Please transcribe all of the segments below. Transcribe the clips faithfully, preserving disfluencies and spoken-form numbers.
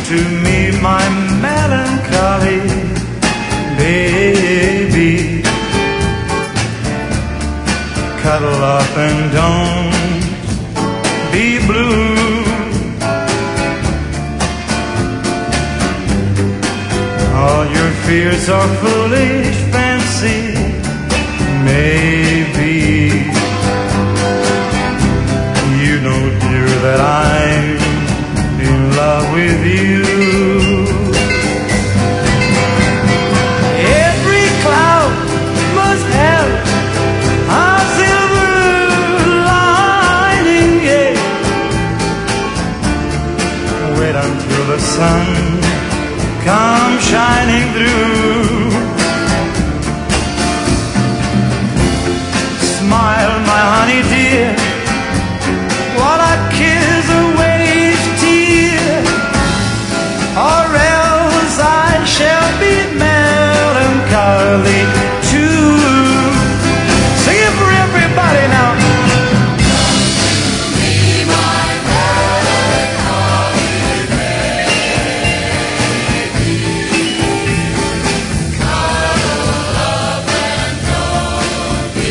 to me, my melancholy baby. Cuddle up and don't be blue. All your fears are foolish fancy, maybe. You know, dear, that I'm in love with you. Every cloud must have a silver lining, yeah. Wait until the sun comes shining through. Smile, my honey dear, while I kiss away each tear, or else I shall be melancholy too. Sing it for everybody now. Be my melancholy baby. Cuddle up and don't be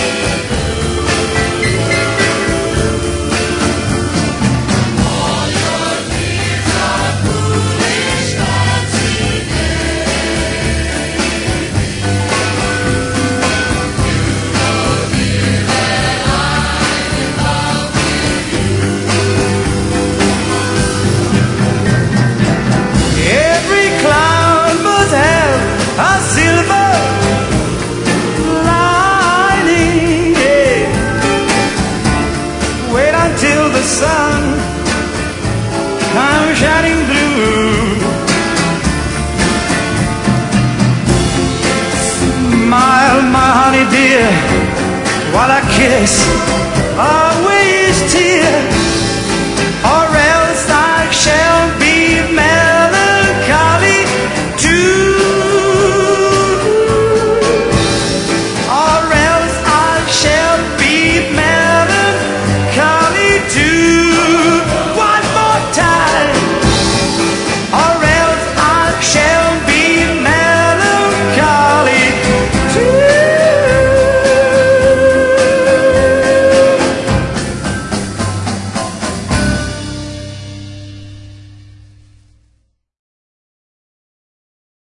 a silver lining, yeah. Wait until the sun comes shining through. Smile, my honey dear, while I kiss